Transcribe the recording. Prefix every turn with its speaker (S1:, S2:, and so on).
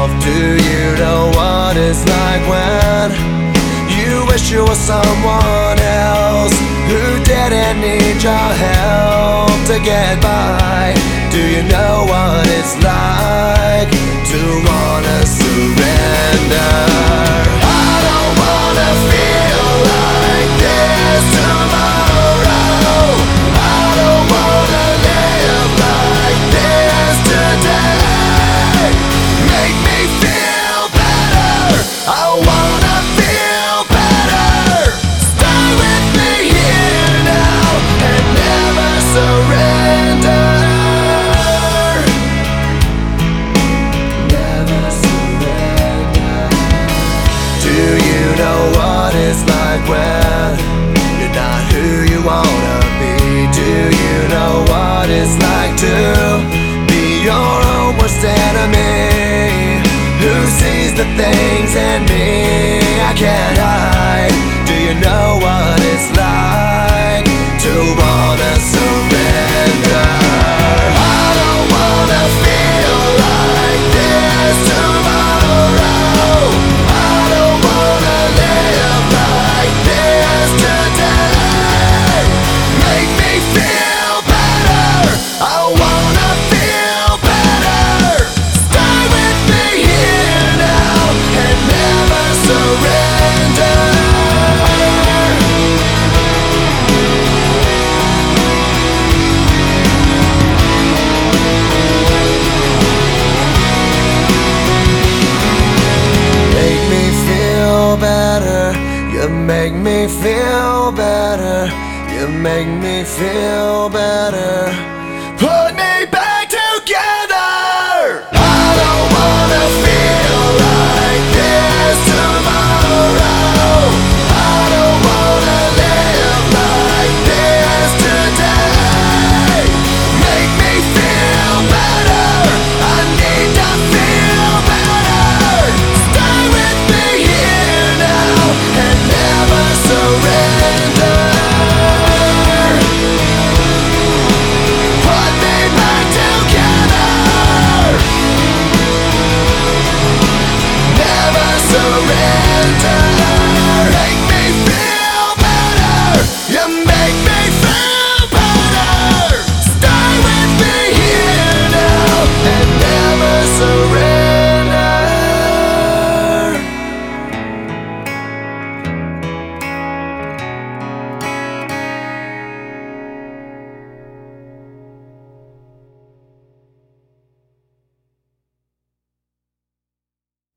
S1: yourself. Do you know what it's like when you wish you were someone else who didn't need your help to get by? Do you know what it's like to wanna surrender? I don't wanna feel like this tomorrow. I don't wanna live like this today. Make me feel better. I wanna feel better. Stay with me here now and never surrender. Never surrender. Do you know what it's like when you're not who you wanna be? Do you know what it's like to be your own worst enemy? Who sees the things in me I can't hide? Do you know what it's like to wanna surrender? I don't wanna feel like this tomorrow. I don't wanna live like this today. Make me feel better. I wanna feel better. Stay with me here now and never surrender. Make me feel better. You make me feel better. You make me feel better. Put me back together. I don't wanna feel like this tomorrow. I don't wanna live like this today. Make me feel better. I need to feel better. Stay with me here now and never surrender. Put me back together. Never surrender.